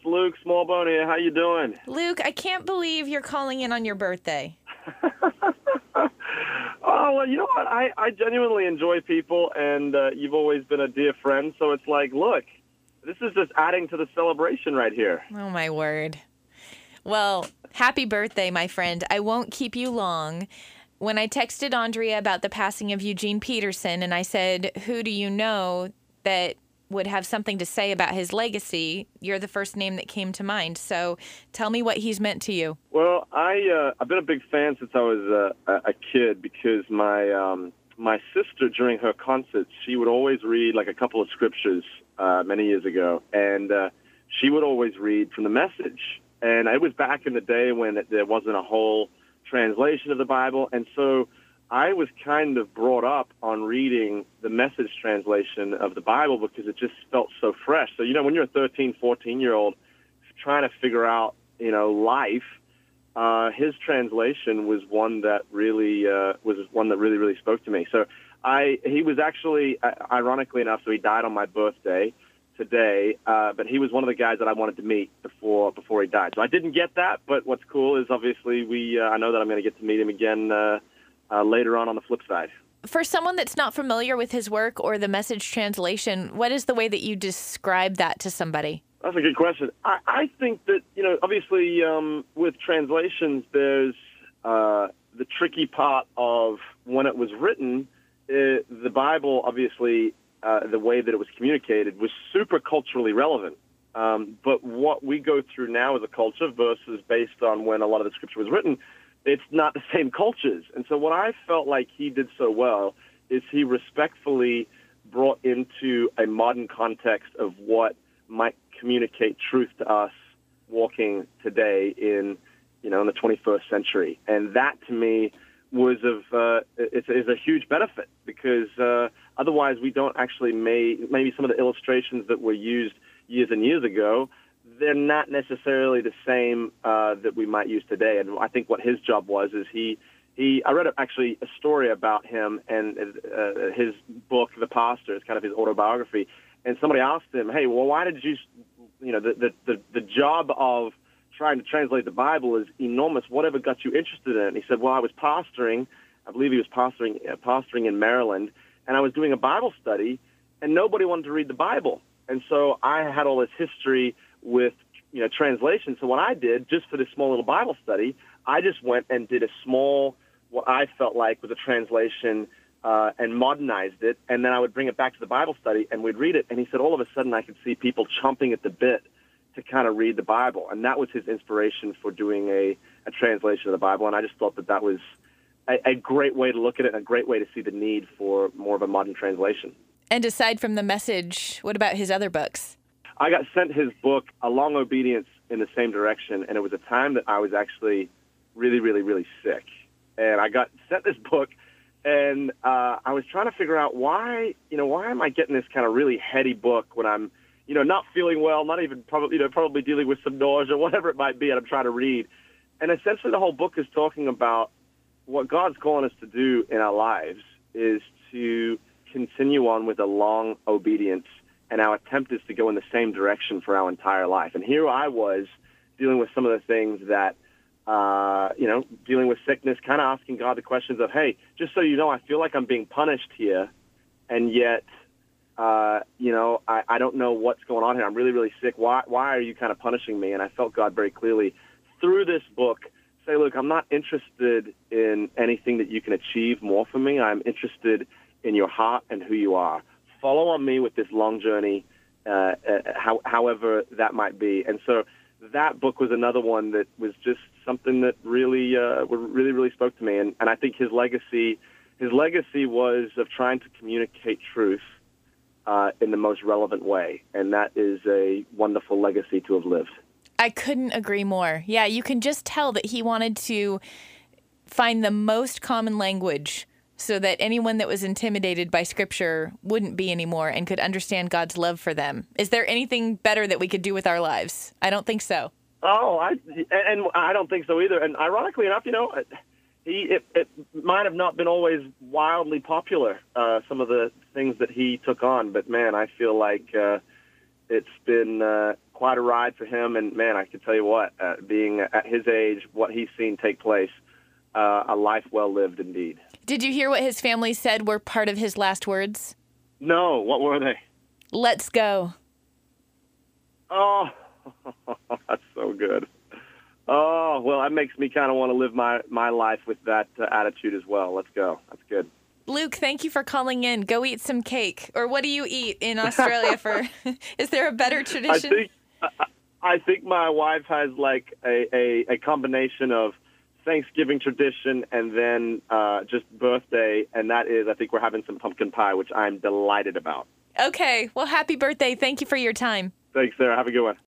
Luke Smallbone here. How you doing? Luke, I can't believe you're calling in on your birthday. Oh, well, you know what? I genuinely enjoy people, and you've always been a dear friend, so it's like, look, this is just adding to the celebration right here. Oh, my word. Well, happy birthday, my friend. I won't keep you long. When I texted Andrea about the passing of Eugene Peterson, and I said, who do you know that would have something to say about his legacy, you're the first name that came to mind. So tell me what he's meant to you. Well, I've been a big fan since I was a kid because my sister, during her concerts, she would always read like a couple of scriptures many years ago, and she would always read from the Message. And it was back in the day when there wasn't a whole translation of the Bible, and so I was kind of brought up on reading the Message translation of the Bible because it just felt so fresh. So, when you're a 13, 14-year-old trying to figure out, life, his translation was one that really really spoke to me. So he was actually, ironically enough, so he died on my birthday today, but he was one of the guys that I wanted to meet before he died. So I didn't get that, but what's cool is obviously I know that I'm going to get to meet him again later on the flip side. For someone that's not familiar with his work or the Message translation, what is the way that you describe that to somebody? That's a good question. I think that, obviously with translations, there's the tricky part of when it was written. The Bible, obviously, the way that it was communicated was super culturally relevant. But what we go through now as a culture versus based on when a lot of the scripture was written, it's not the same cultures. And so what I felt like he did so well is he respectfully brought into a modern context of what might communicate truth to us walking today in the 21st century. And that, to me, was is a huge benefit because otherwise we don't actually maybe some of the illustrations that were used years and years ago, they're not necessarily the same that we might use today. And I think what his job was is I read actually a story about him and his book, The Pastor, is kind of his autobiography. And somebody asked him, hey, well, why did you, the job of trying to translate the Bible is enormous. Whatever got you interested in it? And he said, well, I was pastoring. I believe he was pastoring in Maryland, and I was doing a Bible study, and nobody wanted to read the Bible. And so I had all this history with, translation. So what I did, just for this small little Bible study, I just went and did a small, what I felt like was a translation, and modernized it, and then I would bring it back to the Bible study, and we'd read it. And he said, all of a sudden, I could see people chomping at the bit to kind of read the Bible. And that was his inspiration for doing a translation of the Bible. And I just thought that was a great way to look at it and a great way to see the need for more of a modern translation. And aside from the Message, what about his other books? I got sent his book, A Long Obedience in the Same Direction, and it was a time that I was actually really, really, really sick. And I got sent this book, and I was trying to figure out why am I getting this kind of really heady book when I'm, not feeling well, not even probably dealing with some nausea, whatever it might be, and I'm trying to read. And essentially the whole book is talking about what God's calling us to do in our lives is to continue on with a long obedience, and our attempt is to go in the same direction for our entire life. And here I was dealing with some of the things that, dealing with sickness, kind of asking God the questions of, hey, just so you know, I feel like I'm being punished here, and yet, I don't know what's going on here. I'm really, really sick. Why are you kind of punishing me? And I felt God very clearly through this book say, look, I'm not interested in anything that you can achieve more for me. I'm interested in your heart and who you are. Follow on me with this long journey, however that might be. And so that book was another one that was just something that really, really spoke to me. And I think his legacy was of trying to communicate truth in the most relevant way. And that is a wonderful legacy to have lived. I couldn't agree more. Yeah, you can just tell that he wanted to find the most common language so that anyone that was intimidated by Scripture wouldn't be anymore and could understand God's love for them. Is there anything better that we could do with our lives? I don't think so. Oh, I don't think so either. And ironically enough, it might have not been always wildly popular, some of the things that he took on. But, man, I feel like It's been quite a ride for him, and man, I can tell you what, being at his age, what he's seen take place, a life well lived indeed. Did you hear what his family said were part of his last words? No, what were they? Let's go. Oh, that's so good. Oh, well, that makes me kind of want to live my life with that attitude as well. Let's go. That's good. Luke, thank you for calling in. Go eat some cake. Or what do you eat in Australia for? Is there a better tradition? I think my wife has like a combination of Thanksgiving tradition and then just birthday, and that is, I think we're having some pumpkin pie, which I'm delighted about. Okay. Well, happy birthday. Thank you for your time. Thanks, Sarah. Have a good one.